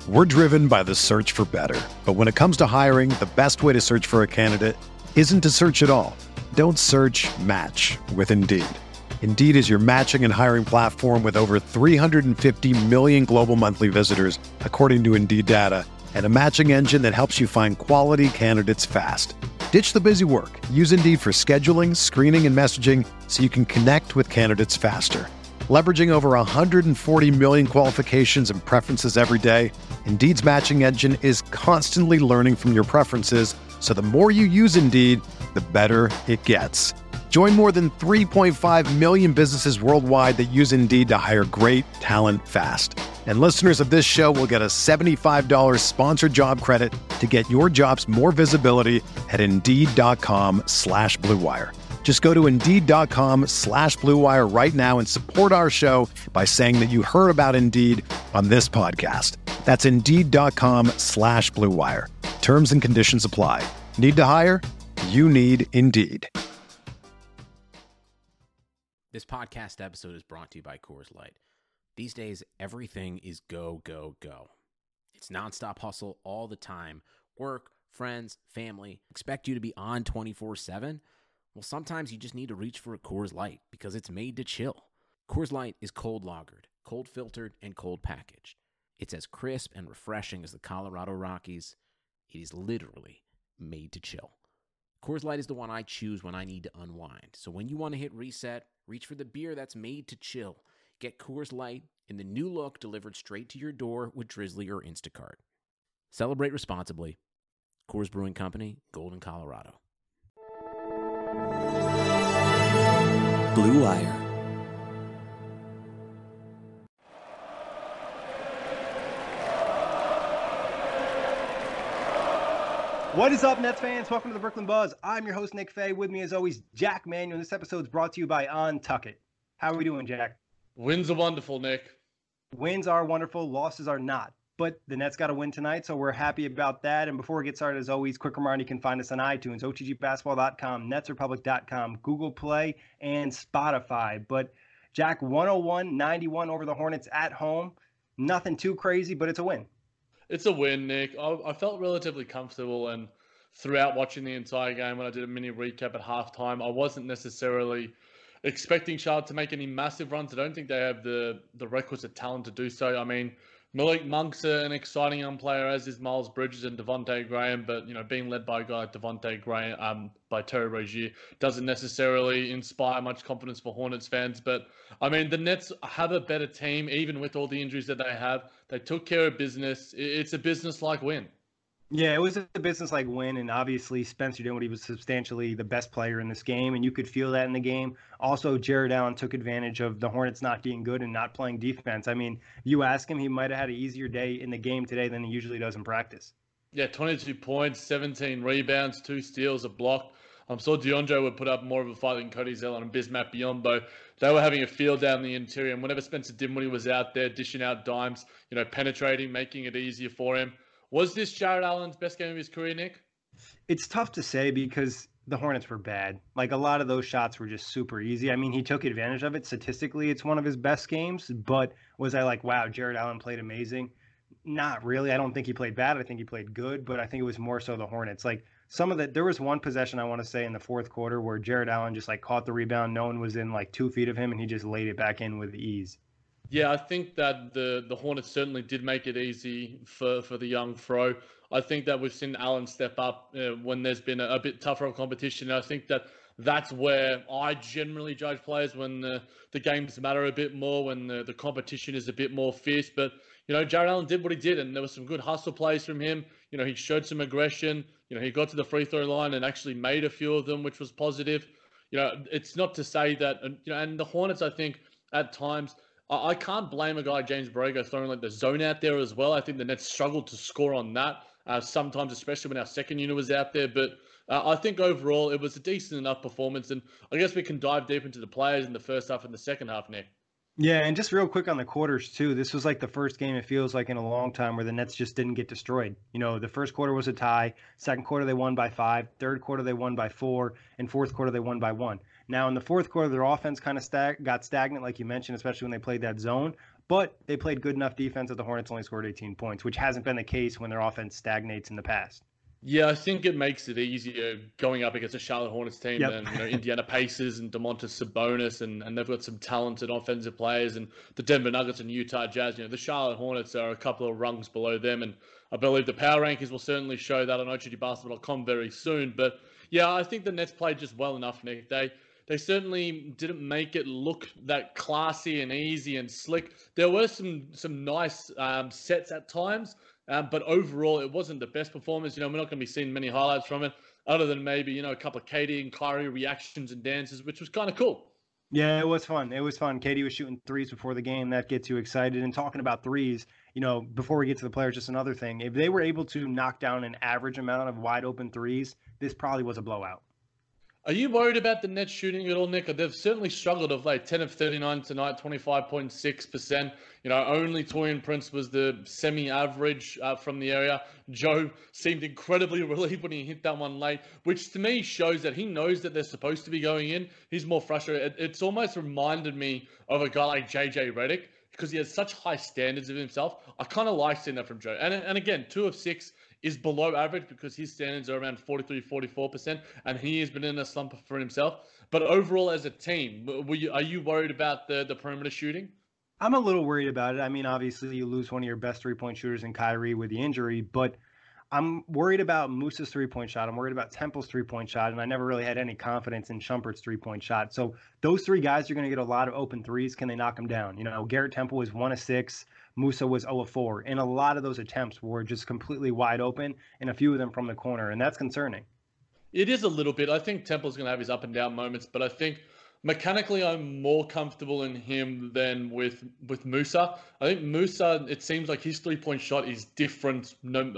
We're driven by the search for better. But when it comes to hiring, the best way to search for a candidate isn't to search at all. Don't search, match with Indeed. Indeed is your matching and hiring platform with over 350 million global monthly visitors, according to Indeed data, and a matching engine that helps you find quality candidates fast. Ditch the busy work. Use Indeed for scheduling, screening, and messaging so you can connect with candidates faster. Leveraging over 140 million qualifications and preferences every day, Indeed's matching engine is constantly learning from your preferences, so the more you use Indeed, the better it gets. Join more than 3.5 million businesses worldwide that use Indeed to hire great talent fast. And listeners of this show will get a $75 sponsored job credit to get your jobs more visibility at Indeed.com/Blue Wire. Just go to Indeed.com/Blue Wire right now and support our show by saying that you heard about Indeed on this podcast. That's Indeed.com/Blue Wire. Terms and conditions apply. Need to hire? You need Indeed. This podcast episode is brought to you by Coors Light. These days, everything is go, go, go. It's nonstop hustle all the time. Work, friends, family, expect you to be on 24/7. Well, sometimes you just need to reach for a Coors Light because it's made to chill. Coors Light is cold lagered, cold filtered, and cold packaged. It's as crisp and refreshing as the Colorado Rockies. It is literally made to chill. Coors Light is the one I choose when I need to unwind. So when you want to hit reset, reach for the beer that's made to chill. Get Coors Light in the new look delivered straight to your door with Drizzly or Instacart. Celebrate responsibly. Coors Brewing Company, Golden, Colorado. Blue Wire. What is up, Nets fans? Welcome to the Brooklyn Buzz. I'm your host, Nick Fay. With me, as always, Jack Manuel. This episode is brought to you by Untuckit. How are we doing, Jack? Wins are wonderful, Nick. Wins are wonderful. Losses are not. But the Nets got a win tonight, so we're happy about that. And before we get started, as always, quick reminder, you can find us on iTunes, OTGBasketball.com, NetsRepublic.com, Google Play, and Spotify. But, Jack, 101-91 over the Hornets at home. Nothing too crazy, but it's a win. It's a win, Nick. I felt relatively comfortable, and throughout watching the entire game, when I did a mini recap at halftime, I wasn't necessarily expecting Charlotte to make any massive runs. I don't think they have the requisite talent to do so. I mean, Malik Monk's an exciting young player, as is Miles Bridges and Devontae Graham, but being led by a guy like Devontae Graham, by Terry Rozier, doesn't necessarily inspire much confidence for Hornets fans. But I mean, the Nets have a better team, even with all the injuries that they have. They took care of business. It's a business-like win. Yeah, it was a business-like win, and obviously Spencer Dinwiddie was substantially the best player in this game, and you could feel that in the game. Also, Jared Allen took advantage of the Hornets not being good and not playing defense. I mean, you ask him, he might have had an easier day in the game today than he usually does in practice. Yeah, 22 points, 17 rebounds, 2 steals, a block. I'm sure DeAndre would put up more of a fight than Cody Zeller and Bismack Biyombo. They were having a field down the interior, and whenever Spencer Dinwiddie was out there dishing out dimes, penetrating, making it easier for him. Was this Jared Allen's best game of his career, Nick? It's tough to say because the Hornets were bad. Like, a lot of those shots were just super easy. I mean, he took advantage of it. Statistically, it's one of his best games. But was I like, wow, Jared Allen played amazing? Not really. I don't think he played bad. I think he played good. But I think it was more so the Hornets. Like, there was one possession, I want to say, in the fourth quarter where Jared Allen just, caught the rebound. No one was in, 2 feet of him, and he just laid it back in with ease. Yeah, I think that the Hornets certainly did make it easy for the young Fro. I think that we've seen Allen step up when there's been a bit tougher of competition. I think that's where I generally judge players, when the games matter a bit more, when the competition is a bit more fierce. But, Jared Allen did what he did, and there was some good hustle plays from him. He showed some aggression. He got to the free throw line and actually made a few of them, which was positive. It's not to say that, and the Hornets, I think, at times, I can't blame a guy like James Borrego throwing the zone out there as well. I think the Nets struggled to score on that sometimes, especially when our second unit was out there. But I think overall it was a decent enough performance. And I guess we can dive deep into the players in the first half and the second half, Nick. Yeah, and just real quick on the quarters, too. This was the first game, it feels like, in a long time where the Nets just didn't get destroyed. The first quarter was a tie. Second quarter, they won by 5. Third quarter, they won by 4. And fourth quarter, they won by 1. Now, in the fourth quarter, their offense kind of got stagnant, like you mentioned, especially when they played that zone. but they played good enough defense that the Hornets only scored 18 points, which hasn't been the case when their offense stagnates in the past. Yeah, I think it makes it easier going up against a Charlotte Hornets team Yep. than Indiana Pacers and Domantas Sabonis, and they've got some talented offensive players, and the Denver Nuggets and Utah Jazz. The Charlotte Hornets are a couple of rungs below them, and I believe the power rankings will certainly show that on OTGBasketball.com very soon. But yeah, I think the Nets played just well enough, Nick. They certainly didn't make it look that classy and easy and slick. There were some nice sets at times. But overall, it wasn't the best performance. We're not going to be seeing many highlights from it, other than maybe, a couple of KD and Kyrie reactions and dances, which was kind of cool. Yeah, it was fun. It was fun. KD was shooting threes before the game. That gets you excited. And talking about threes, before we get to the players, just another thing. If they were able to knock down an average amount of wide open threes, this probably was a blowout. Are you worried about the Nets shooting at all, Nick? They've certainly struggled of late. 10 of 39 tonight, 25.6%. Only Taurean Prince was the semi-average from the area. Joe seemed incredibly relieved when he hit that one late, which to me shows that he knows that they're supposed to be going in. He's more frustrated. It's almost reminded me of a guy like JJ Redick, because he has such high standards of himself. I kind of like seeing that from Joe. And again, 2 of 6 is below average because his standards are around 43, 44%, and he has been in a slump for himself. But overall, as a team, are you worried about the perimeter shooting? I'm a little worried about it. I mean, obviously, you lose one of your best three-point shooters in Kyrie with the injury, but I'm worried about Musa's three-point shot. I'm worried about Temple's three-point shot, and I never really had any confidence in Shumpert's three-point shot. So those 3 guys are going to get a lot of open threes. Can they knock them down? Garrett Temple was 1 of 6. Musa was 0 of 4. And a lot of those attempts were just completely wide open, and a few of them from the corner, and that's concerning. It is a little bit. I think Temple's going to have his up and down moments, but I think mechanically I'm more comfortable in him than with Musa. I think Musa, it seems like his three-point shot is different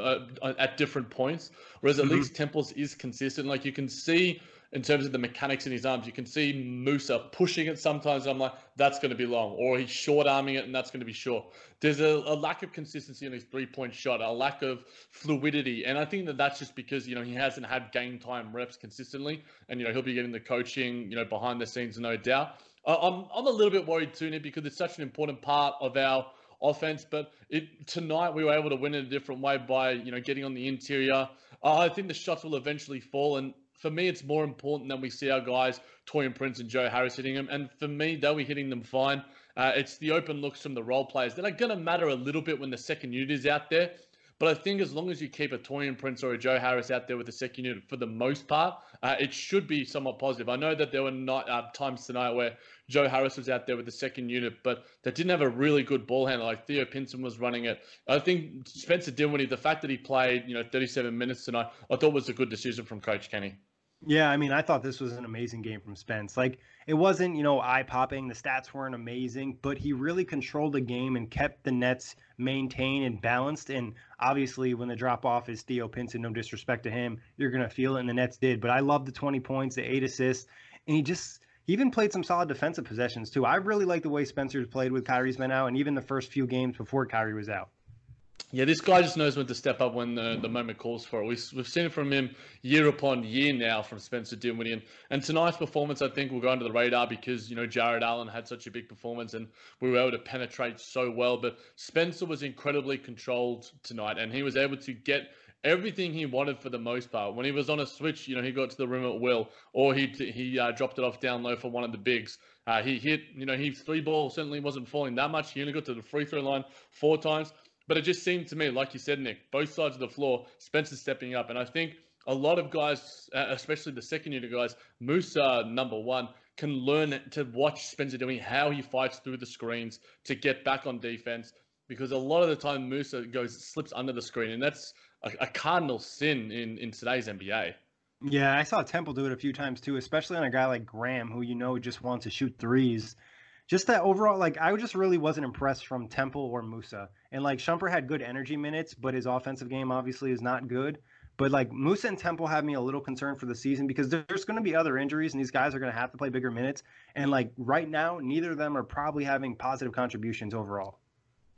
at different points, whereas at least Temple's is consistent. Like you can see in terms of the mechanics in his arms, you can see Musa pushing it sometimes. And I'm like, that's going to be long, or he's short arming it and that's going to be short. There's a lack of consistency in his three-point shot, a lack of fluidity. And I think that's just because, he hasn't had game time reps consistently, and, he'll be getting the coaching, behind the scenes, no doubt. I'm a little bit worried too, Nick, because it's such an important part of our offense, but tonight we were able to win in a different way by, getting on the interior. I think the shots will eventually fall, and for me, it's more important that we see our guys, Taurean Prince and Joe Harris, hitting them. And for me, they'll be hitting them fine. It's the open looks from the role players that are going to matter a little bit when the second unit is out there. But I think as long as you keep a Taurean Prince or a Joe Harris out there with the second unit for the most part, it should be somewhat positive. I know that there were not times tonight where Joe Harris was out there with the second unit, but they didn't have a really good ball handler. Like Theo Pinson was running it. I think Spencer Dinwiddie, the fact that he played 37 minutes tonight, I thought was a good decision from Coach Kenny. Yeah, I mean, I thought this was an amazing game from Spence. Like, it wasn't, eye-popping. The stats weren't amazing, but he really controlled the game and kept the Nets maintained and balanced. And obviously, when the drop-off is Theo Pinson, no disrespect to him, you're going to feel it, and the Nets did. But I love the 20 points, the 8 assists, and he even played some solid defensive possessions, too. I really like the way Spencer's played with Kyrie's been out, and even the first few games before Kyrie was out. Yeah, this guy just knows when to step up when the moment calls for it. We've seen it from him year upon year now from Spencer Dinwiddie. And tonight's performance, I think, will go under the radar because, Jared Allen had such a big performance and we were able to penetrate so well. But Spencer was incredibly controlled tonight, and he was able to get everything he wanted for the most part. When he was on a switch, he got to the rim at will, or he dropped it off down low for one of the bigs. He hit, his three ball certainly wasn't falling that much. He only got to the free throw line 4 times. But it just seemed to me, like you said, Nick, both sides of the floor, Spencer's stepping up. And I think a lot of guys, especially the second unit guys, Musa, number 1, can learn to watch Spencer doing how he fights through the screens to get back on defense. Because a lot of the time Musa slips under the screen. And that's a cardinal sin in today's NBA. Yeah, I saw Temple do it a few times too, especially on a guy like Graham, who just wants to shoot threes. Just that overall, I just really wasn't impressed from Temple or Musa. And Shumpert had good energy minutes, but his offensive game obviously is not good. But Musa and Temple have me a little concerned for the season because there's going to be other injuries and these guys are going to have to play bigger minutes. And right now, neither of them are probably having positive contributions overall.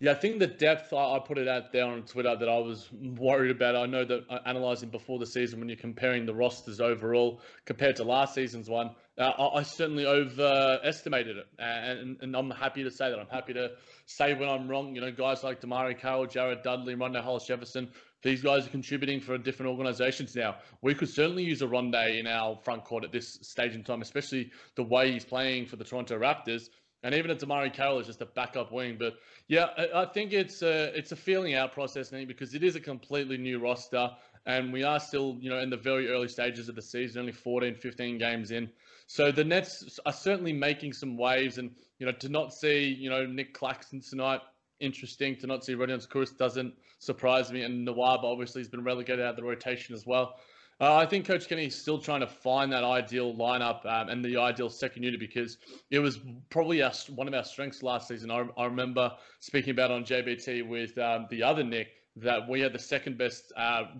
Yeah, I think the depth, I put it out there on Twitter that I was worried about. I know that analysing before the season, when you're comparing the rosters overall compared to last season's one, I certainly overestimated it. And I'm happy to say that. I'm happy to say when I'm wrong. You know, guys like Damari Carroll, Jared Dudley, Rondé Hollis-Jefferson, these guys are contributing for different organisations now. We could certainly use a Rondé in our front court at this stage in time, especially the way he's playing for the Toronto Raptors. And even if Damari Carroll is just a backup wing. But yeah, I think it's a feeling out process now because it is a completely new roster. And we are still, you know, in the very early stages of the season, only 14, 15 games in. So the Nets are certainly making some waves. And, you know, to not see, you know, Nick Claxton tonight, interesting. To not see Rodion Kurucs doesn't surprise me. And Nawab obviously has been relegated out of the rotation as well. I think Coach Kenny is still trying to find that ideal lineup and the ideal second unit because it was probably one of our strengths last season. I remember speaking about on JBT with the other Nick that we had the second best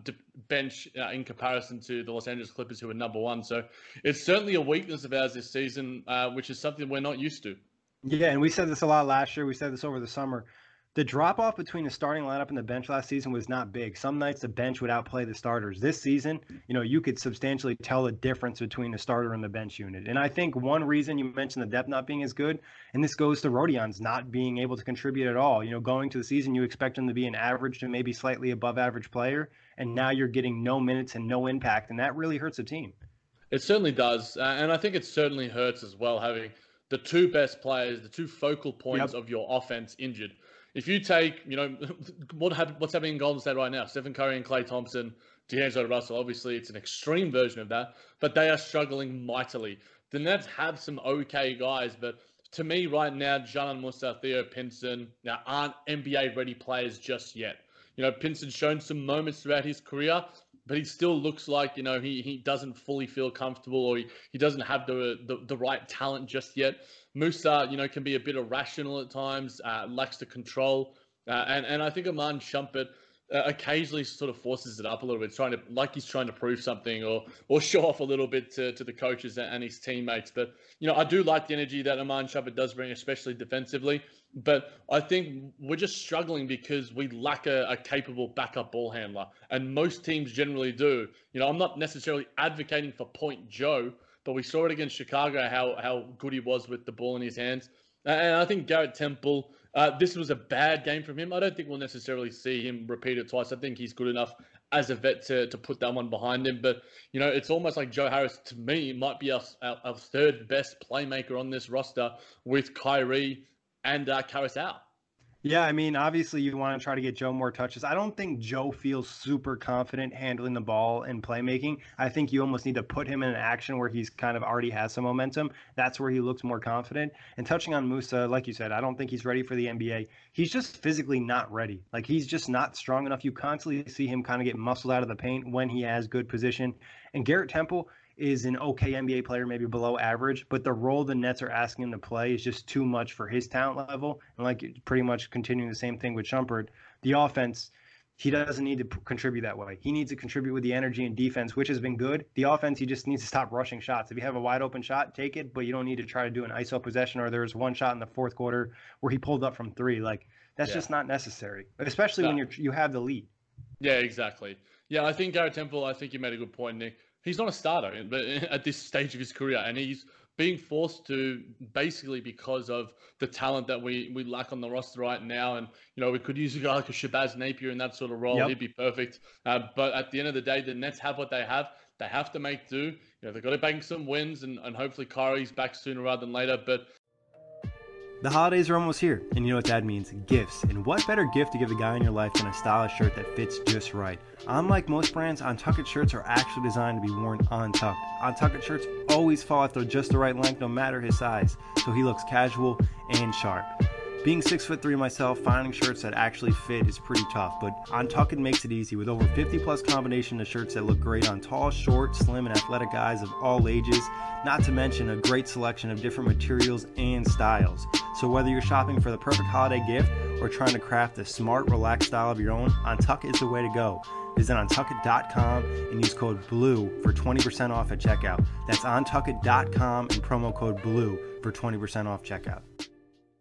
bench in comparison to the Los Angeles Clippers, who were number one. So it's certainly a weakness of ours this season, which is something we're not used to. Yeah, and we said this a lot last year. We said this over the summer. The drop-off between the starting lineup and the bench last season was not big. Some nights the bench would outplay the starters. This season, you know, you could substantially tell the difference between the starter and the bench unit. And I think one reason you mentioned the depth not being as good, and this goes to Rodion's not being able to contribute at all. You know, going to the season, you expect him to be an average to maybe slightly above average player, and now you're getting no minutes and no impact, and that really hurts a team. It certainly does. And I think it certainly hurts as well having the two best players, the two focal points of your offense injured. If you take, you know, what's happening in Golden State right now, Stephen Curry and Klay Thompson, D'Angelo Russell, obviously it's an extreme version of that, but they are struggling mightily. The Nets have some okay guys, but to me right now, Dzanan Musa, Theo Pinson aren't NBA-ready players just yet. You know, Pinson's shown some moments throughout his career, but he still looks like, you know, he doesn't fully feel comfortable or he doesn't have the right talent just yet. Musa, you know, can be a bit irrational at times, lacks the control. And I think Iman Shumpert occasionally sort of forces it up a little bit, he's trying to prove something or show off a little bit to the coaches and his teammates. But, you know, I do like the energy that Iman Shumpert does bring, especially defensively. But I think we're just struggling because we lack a capable backup ball handler. And most teams generally do. You know, I'm not necessarily advocating for Point Joe, but we saw it against Chicago, how good he was with the ball in his hands. And I think Garrett Temple, this was a bad game from him. I don't think we'll necessarily see him repeat it twice. I think he's good enough as a vet to put that one behind him. But, you know, it's almost like Joe Harris, to me, might be our third best playmaker on this roster with Kyrie and Carousel. Yeah, I mean, obviously you want to try to get Joe more touches. I don't think Joe feels super confident handling the ball and playmaking. I think you almost need to put him in an action where he's kind of already has some momentum. That's where he looks more confident. And touching on Musa, like you said, I don't think he's ready for the NBA. He's just physically not ready. Like, he's just not strong enough. You constantly see him kind of get muscled out of the paint when he has good position. And Garrett Temple is an okay NBA player, maybe below average, but the role the Nets are asking him to play is just too much for his talent level. And like pretty much continuing the same thing with Shumpert, the offense, he doesn't need to contribute that way. He needs to contribute with the energy and defense, which has been good. The offense, he just needs to stop rushing shots. If you have a wide open shot, take it, but you don't need to try to do an ISO possession, or there's one shot in the fourth quarter where he pulled up from three. Like, that's just not necessary, especially when you have the lead. Yeah, exactly. Yeah, I think Garrett Temple, I think you made a good point, Nick. He's not a starter but at this stage of his career, and he's being forced to basically because of the talent that we lack on the roster right now. And, you know, we could use a guy like a Shabazz Napier in that sort of role. Yep. He'd be perfect. But at the end of the day, the Nets have what they have. They have to make do. You know, they've got to bank some wins, and hopefully Kyrie's back sooner rather than later. But the holidays are almost here, and you know what that means, gifts. And what better gift to give the guy in your life than a stylish shirt that fits just right? Unlike most brands, Untucked shirts are actually designed to be worn untucked. Untucked shirts always fall if they're just the right length, no matter his size, so he looks casual and sharp. Being 6'3" myself, finding shirts that actually fit is pretty tough, but Untucked makes it easy with over 50 plus combination of shirts that look great on tall, short, slim, and athletic guys of all ages, not to mention a great selection of different materials and styles. So whether you're shopping for the perfect holiday gift or trying to craft a smart, relaxed style of your own, Untucked is the way to go. Visit Untuckit.com and use code BLUE for 20% off at checkout. That's Untuckit.com and promo code BLUE for 20% off checkout.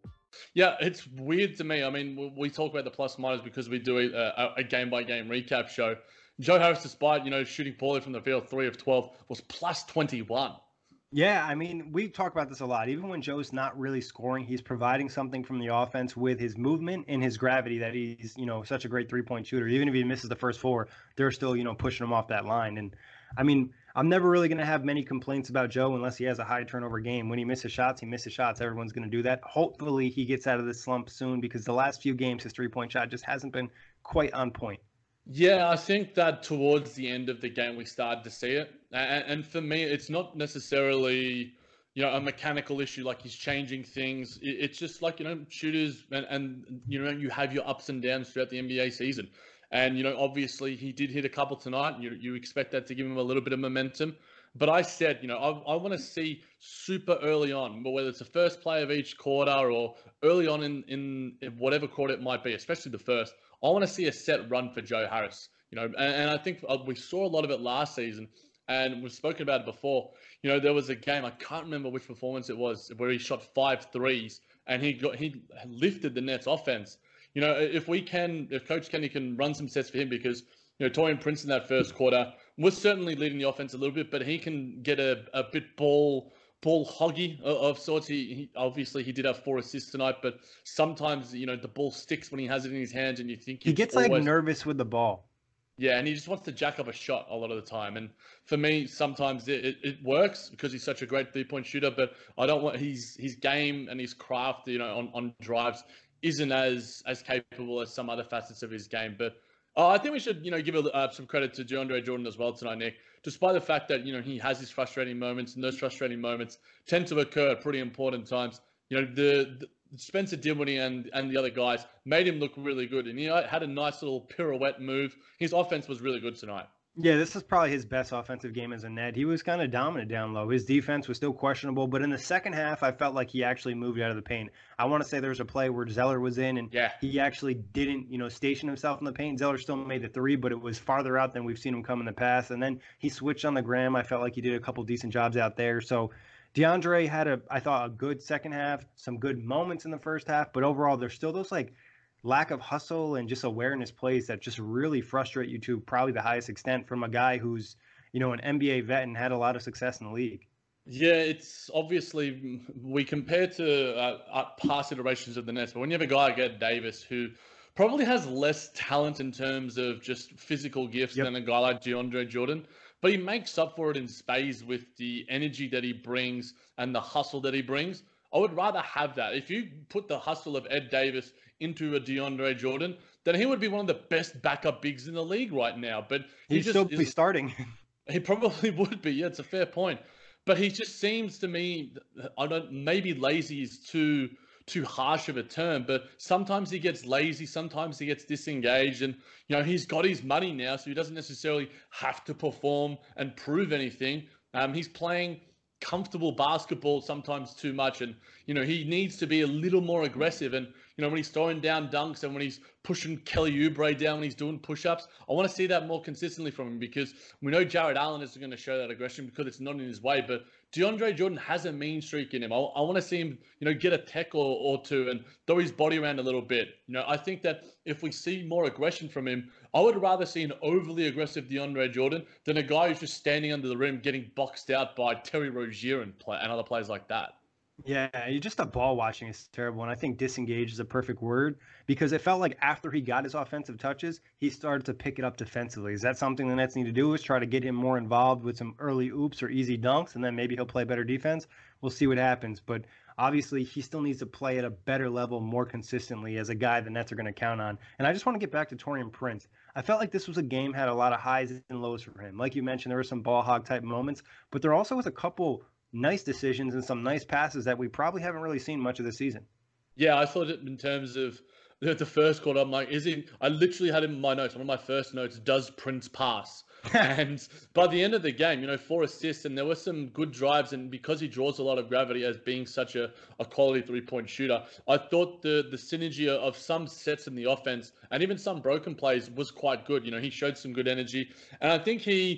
Yeah, it's weird to me. I mean, we talk about the plus minus because we do a game by game recap show. Joe Harris, despite shooting poorly from the field, 3 of 12, was plus 21. Yeah, I mean, we talk about this a lot. Even when Joe's not really scoring, he's providing something from the offense with his movement and his gravity that he's, such a great three-point shooter. Even if he misses the first four, they're still, pushing him off that line. And I mean, I'm never really going to have many complaints about Joe unless he has a high turnover game. When he misses shots, he misses shots. Everyone's going to do that. Hopefully he gets out of this slump soon because the last few games, his three-point shot just hasn't been quite on point. Yeah, I think that towards the end of the game, we started to see it. And for me, it's not necessarily, a mechanical issue, like he's changing things. It's just like, shooters and you have your ups and downs throughout the NBA season. And, obviously he did hit a couple tonight. And you expect that to give him a little bit of momentum. But I said, I want to see super early on, whether it's the first play of each quarter or early on in whatever quarter it might be, especially the first. I want to see a set run for Joe Harris, and I think we saw a lot of it last season, and we've spoken about it before. There was a game, I can't remember which performance it was, where he shot 5 threes and he lifted the Nets offense. If Coach Kenny can run some sets for him, because Taurean Prince in that first quarter was certainly leading the offense a little bit, but he can get a bit ball hoggy of sorts. He obviously he did have 4 assists tonight, but sometimes the ball sticks when he has it in his hands, and you think he gets like nervous with the ball. Yeah, and he just wants to jack up a shot a lot of the time. And for me, sometimes it works because he's such a great 3-point shooter, but I don't want his game and his craft, on drives isn't as capable as some other facets of his game. But I think we should, give some credit to DeAndre Jordan as well tonight, Nick. Despite the fact that, he has his frustrating moments, and those frustrating moments tend to occur at pretty important times. The Spencer Dinwiddie and the other guys made him look really good. And, had a nice little pirouette move. His offense was really good tonight. Yeah, this is probably his best offensive game as a Net. He was kind of dominant down low. His defense was still questionable, but in the second half, I felt like he actually moved out of the paint. I want to say there was a play where Zeller was in, and he actually didn't, station himself in the paint. Zeller still made the 3, but it was farther out than we've seen him come in the past. And then he switched on the gram. I felt like he did a couple decent jobs out there. So DeAndre had I thought, a good second half, some good moments in the first half, but overall, there's still those lack of hustle and just awareness plays that just really frustrate you to probably the highest extent from a guy who's, an NBA vet and had a lot of success in the league. Yeah, it's obviously we compare to past iterations of the Nets, but when you have a guy like Ed Davis who probably has less talent in terms of just physical gifts than a guy like DeAndre Jordan, but he makes up for it in spades with the energy that he brings and the hustle that he brings. I would rather have that. If you put the hustle of Ed Davis into a DeAndre Jordan, then he would be one of the best backup bigs in the league right now. But he'd still be starting. He probably would be. Yeah, it's a fair point. But he just seems to me, maybe lazy is too harsh of a term, but sometimes he gets lazy, sometimes he gets disengaged, and he's got his money now, so he doesn't necessarily have to perform and prove anything. He's playing comfortable basketball sometimes too much, and he needs to be a little more aggressive. And when he's throwing down dunks and when he's pushing Kelly Oubre down when he's doing push-ups, I want to see that more consistently from him, because we know Jared Allen isn't going to show that aggression because it's not in his way. But DeAndre Jordan has a mean streak in him. I want to see him, get a tech or two and throw his body around a little bit. I think that if we see more aggression from him, I would rather see an overly aggressive DeAndre Jordan than a guy who's just standing under the rim getting boxed out by Terry Rozier and other players like that. Yeah, just the ball watching is terrible, and I think disengage is a perfect word, because it felt like after he got his offensive touches, he started to pick it up defensively. Is that something the Nets need to do, is try to get him more involved with some early oops or easy dunks, and then maybe he'll play better defense? We'll see what happens, but obviously he still needs to play at a better level more consistently as a guy the Nets are going to count on. And I just want to get back to Taurean Prince. I felt like this was a game had a lot of highs and lows for him. Like you mentioned, there were some ball hog type moments, but there also was a couple nice decisions and some nice passes that we probably haven't really seen much of this season. Yeah, I thought it in terms of the first quarter. I'm like, I literally had in my notes, one of my first notes, does Prince pass? And by the end of the game, 4 assists, and there were some good drives. And because he draws a lot of gravity as being such a quality 3-point shooter, I thought the synergy of some sets in the offense and even some broken plays was quite good. He showed some good energy. And I think he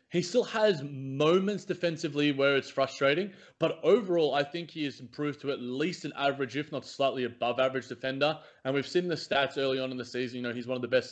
He still has moments defensively where it's frustrating, but overall, I think he has improved to at least an average, if not slightly above average defender. And we've seen the stats early on in the season. He's one of the best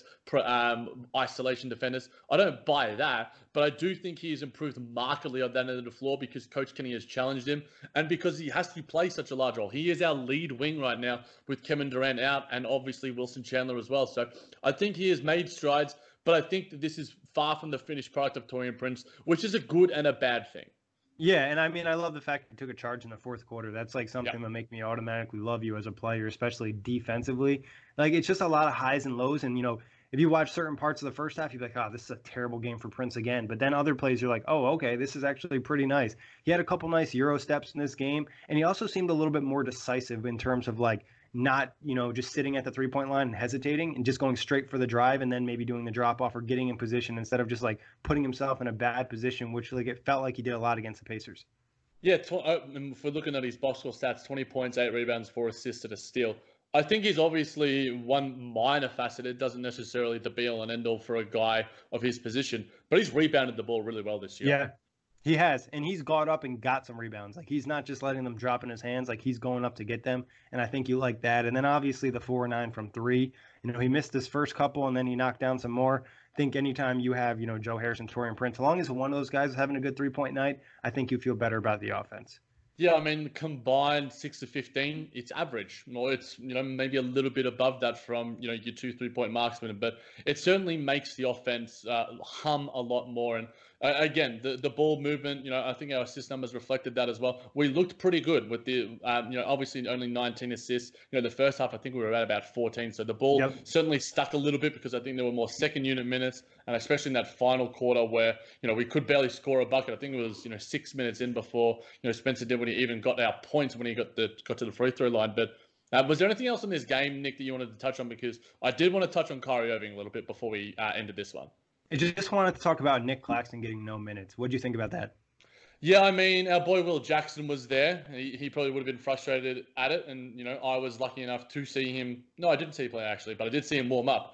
isolation defenders. I don't buy that, but I do think he has improved markedly on that end of the floor because Coach Kenny has challenged him and because he has to play such a large role. He is our lead wing right now with Kevin Durant out and obviously Wilson Chandler as well. So I think he has made strides. But I think that this is far from the finished product of Taurean Prince, which is a good and a bad thing. Yeah, and I mean, I love the fact he took a charge in the fourth quarter. That's like something that make me automatically love you as a player, especially defensively. Like, it's just a lot of highs and lows. And, if you watch certain parts of the first half, you'd be like, oh, this is a terrible game for Prince again. But then other plays, you're like, oh, okay, this is actually pretty nice. He had a couple nice Euro steps in this game. And he also seemed a little bit more decisive in terms of like, not, just sitting at the 3-point line and hesitating and just going straight for the drive and then maybe doing the drop off or getting in position instead of just like putting himself in a bad position, which like it felt like he did a lot against the Pacers. Yeah, if we're looking at his box score stats, 20 points, 8 rebounds, 4 assists, and a steal. I think he's obviously one minor facet. It doesn't necessarily the be all and end all for a guy of his position, but he's rebounded the ball really well this year. Yeah. He has, and he's got up and got some rebounds. Like, he's not just letting them drop in his hands. Like, he's going up to get them, and I think you like that. And then, obviously, the 4-9 from 3. He missed his first couple, and then he knocked down some more. I think anytime you have, Joe Harris and Taurean Prince, as long as one of those guys is having a good 3-point night, I think you feel better about the offense. Yeah, I mean, combined 6 to 15, it's average. Or it's, maybe a little bit above that from, your 2 3-point marksmen. But it certainly makes the offense hum a lot more. And again, the ball movement, I think our assist numbers reflected that as well. We looked pretty good with the, obviously only 19 assists. The first half, I think we were at about 14. So the ball certainly stuck a little bit because I think there were more second unit minutes. And especially in that final quarter where, we could barely score a bucket. I think it was, 6 minutes in before, Spencer Dinwiddie even got our points when he got to the free throw line. But was there anything else in this game, Nick, that you wanted to touch on? Because I did want to touch on Kyrie Irving a little bit before we ended this one. I just wanted to talk about Nick Claxton getting no minutes. What do you think about that? Yeah, I mean, our boy Will Jackson was there. He probably would have been frustrated at it. And, I was lucky enough to see him. No, I didn't see him play, actually, but I did see him warm up.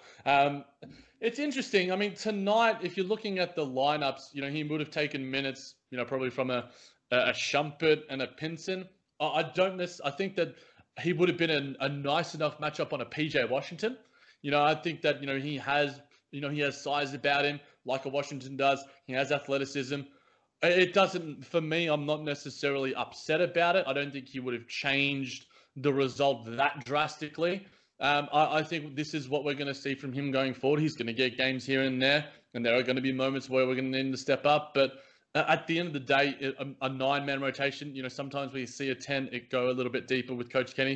It's interesting. I mean, tonight, if you're looking at the lineups, he would have taken minutes, probably from a Shumpert and a Pinson. I think that he would have been a nice enough matchup on a PJ Washington. I think that, he has size about him like a Washington does. He has athleticism. It doesn't, for me, I'm not necessarily upset about it. I don't think he would have changed the result that drastically. I think this is what we're going to see from him going forward. He's going to get games here and there, and there are going to be moments where we're going to need to step up. But at the end of the day, a 9-man rotation, sometimes we see a 10, it go a little bit deeper with Coach Kenny.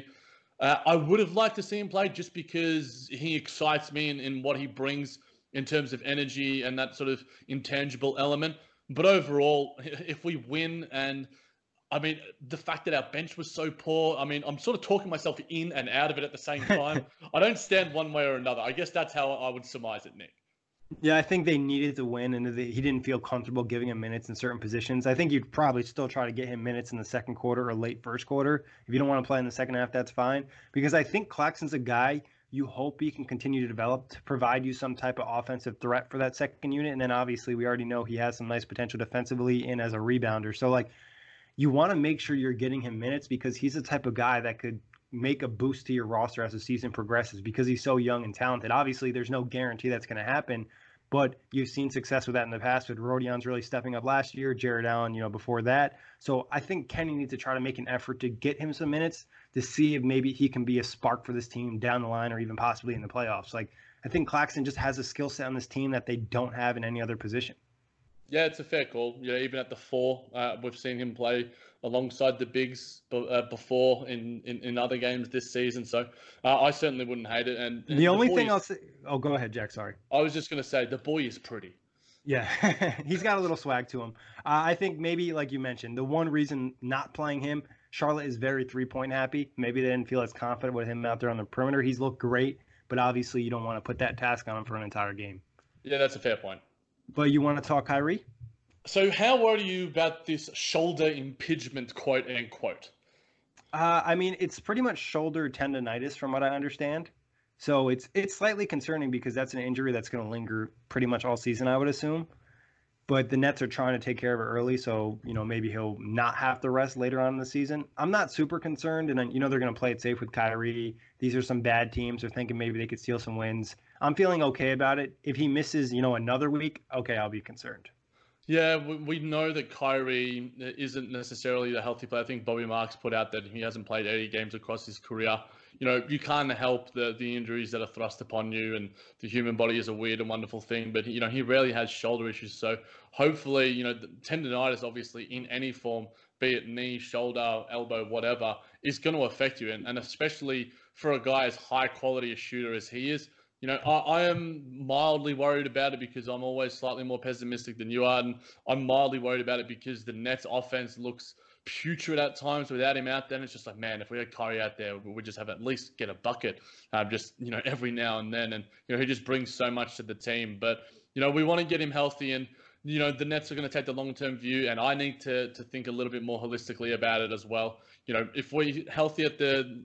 I would have liked to see him play just because he excites me in what he brings in terms of energy and that sort of intangible element. But overall, if we win, and I mean, the fact that our bench was so poor, I mean, I'm sort of talking myself in and out of it at the same time. I don't stand one way or another. I guess that's how I would surmise it, Nick. Yeah, I think they needed to win, and he didn't feel comfortable giving him minutes in certain positions. I think you'd probably still try to get him minutes in the second quarter or late first quarter. If you don't want to play in the second half, that's fine. Because I think Claxton's a guy you hope he can continue to develop to provide you some type of offensive threat for that second unit. And then obviously we already know he has some nice potential defensively and as a rebounder. So like, you want to make sure you're getting him minutes because he's the type of guy that could make a boost to your roster as the season progresses because he's so young and talented. Obviously, there's no guarantee that's going to happen, but you've seen success with that in the past with Rodion's really stepping up last year, Jared Allen, before that. So I think Kenny needs to try to make an effort to get him some minutes to see if maybe he can be a spark for this team down the line or even possibly in the playoffs. Like, I think Claxton just has a skill set on this team that they don't have in any other position. Yeah, it's a fair call. Even at the 4, we've seen him play alongside the bigs before in other games this season. So I certainly wouldn't hate it. And the only thing I'll say, oh, go ahead, Jack. Sorry. I was just going to say the boy is pretty. Yeah, he's got a little swag to him. I think maybe, like you mentioned, the one reason not playing him, Charlotte is very 3-point happy. Maybe they didn't feel as confident with him out there on the perimeter. He's looked great, but obviously you don't want to put that task on him for an entire game. Yeah, that's a fair point. But you want to talk Kyrie? So how worried are you about this shoulder impingement, quote unquote? I mean, it's pretty much shoulder tendonitis from what I understand. So it's slightly concerning because that's an injury that's going to linger pretty much all season, I would assume. but the Nets are trying to take care of it early, so maybe he'll not have to rest later on in the season. I'm not super concerned, and they're going to play it safe with Kyrie. These are some bad teams. They're thinking maybe they could steal some wins. I'm feeling okay about it. If he misses, another week, okay, I'll be concerned. Yeah, we know that Kyrie isn't necessarily the healthy player. I think Bobby Marks put out that he hasn't played 80 games across his career. You can't help the injuries that are thrust upon you, and the human body is a weird and wonderful thing, but he rarely has shoulder issues. So hopefully, tendonitis, obviously, in any form, be it knee, shoulder, elbow, whatever, is going to affect you. And especially for a guy as high quality a shooter as he is, I am mildly worried about it because I'm always slightly more pessimistic than you are. And I'm mildly worried about it because the Nets offense looks putrid at times without him out there. And it's just like, man, if we had Kyrie out there, we just have at least get a bucket every now and then. And, he just brings so much to the team. But, we want to get him healthy, and, the Nets are going to take the long-term view, and I need to think a little bit more holistically about it as well. If he's healthy at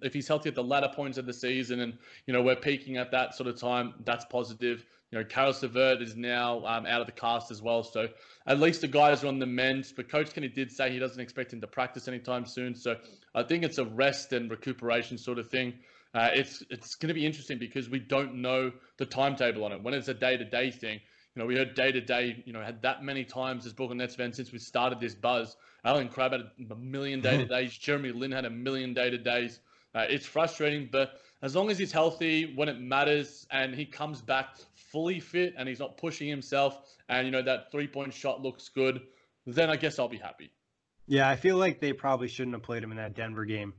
the latter points of the season and, we're peaking at that sort of time, that's positive. Caris LeVert is now out of the cast as well. So at least the guys are on the mend. But Coach Kenny did say he doesn't expect him to practice anytime soon. So I think it's a rest and recuperation sort of thing. It's going to be interesting because we don't know the timetable on it. When it's a day-to-day thing, we heard day-to-day, had that many times as Brooklyn Nets fans since we started this buzz. Alan Crabb had a million day-to-days. Jeremy Lin had a million day-to-days. It's frustrating, but as long as he's healthy when it matters and he comes back fully fit and he's not pushing himself and, that three-point shot looks good, then I guess I'll be happy. Yeah, I feel like they probably shouldn't have played him in that Denver game.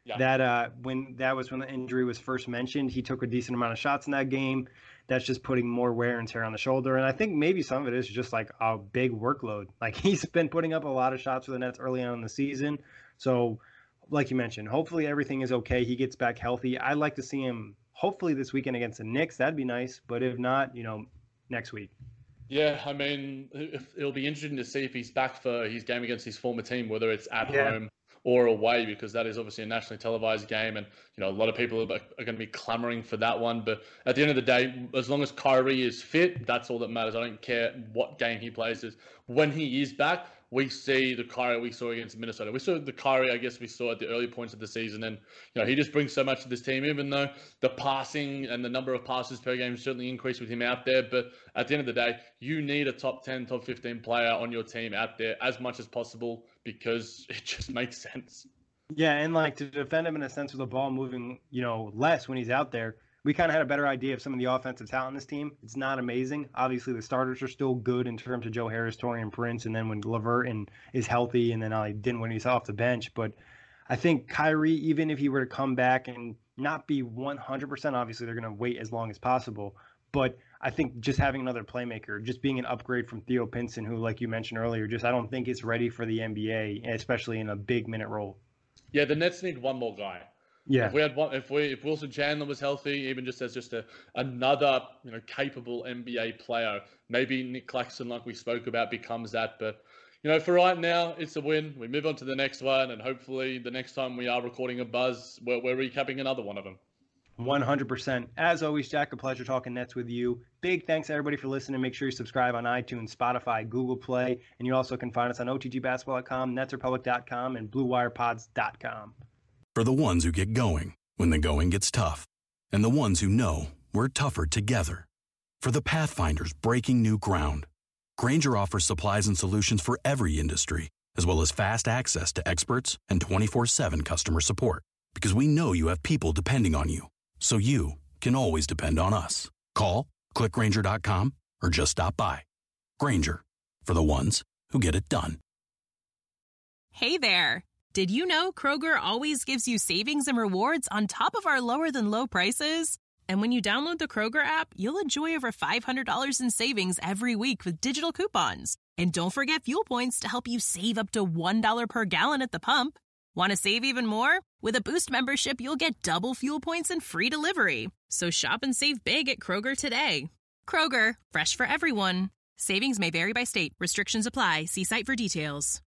Yeah. When the injury was first mentioned, he took a decent amount of shots in that game. That's just putting more wear and tear on the shoulder. And I think maybe some of it is just like a big workload. Like he's been putting up a lot of shots for the Nets early on in the season. So like you mentioned, hopefully everything is okay. He gets back healthy. I'd like to see him hopefully this weekend against the Knicks. That'd be nice. But if not, next week. Yeah, I mean, it'll be interesting to see if he's back for his game against his former team, whether it's at home or away, because that is obviously a nationally televised game, and a lot of people are going to be clamoring for that one. But at the end of the day, as long as Kyrie is fit, that's all that matters. I don't care what game he plays. When he is back, we see the Kyrie we saw against Minnesota. We saw the Kyrie, I guess, we saw at the early points of the season, and he just brings so much to this team. Even though the passing and the number of passes per game certainly increased with him out there, but at the end of the day, you need a top 10, top 15 player on your team out there as much as possible because it just makes sense. Yeah, and like to defend him in a sense with the ball moving, less when he's out there. We kind of had a better idea of some of the offensive talent in this team. It's not amazing. Obviously, the starters are still good in terms of Joe Harris, Taurean Prince, and then when LeVert is healthy, and then he didn't when he's off the bench. But I think Kyrie, even if he were to come back and not be 100%, obviously they're going to wait as long as possible. But I think just having another playmaker, just being an upgrade from Theo Pinson, who, like you mentioned earlier, I don't think is ready for the NBA, especially in a big minute role. Yeah, the Nets need one more guy. Yeah. If Wilson Chandler was healthy, even just as another capable NBA player, maybe Nick Claxton, like we spoke about, becomes that. But for right now, it's a win. We move on to the next one, and hopefully the next time we are recording a buzz, we're recapping another one of them. 100%. As always, Jack, a pleasure talking Nets with you. Big thanks everybody for listening. Make sure you subscribe on iTunes, Spotify, Google Play, and you also can find us on OTGBasketball.com, NetsRepublic.com, and BlueWirePods.com. For the ones who get going when the going gets tough, and the ones who know we're tougher together. For the Pathfinders breaking new ground, Grainger offers supplies and solutions for every industry, as well as fast access to experts and 24/7 customer support. Because we know you have people depending on you, so you can always depend on us. Call, click Grainger.com, or just stop by. Grainger, for the ones who get it done. Hey there. Did you know Kroger always gives you savings and rewards on top of our lower-than-low prices? And when you download the Kroger app, you'll enjoy over $500 in savings every week with digital coupons. And don't forget fuel points to help you save up to $1 per gallon at the pump. Want to save even more? With a Boost membership, you'll get double fuel points and free delivery. So shop and save big at Kroger today. Kroger, fresh for everyone. Savings may vary by state. Restrictions apply. See site for details.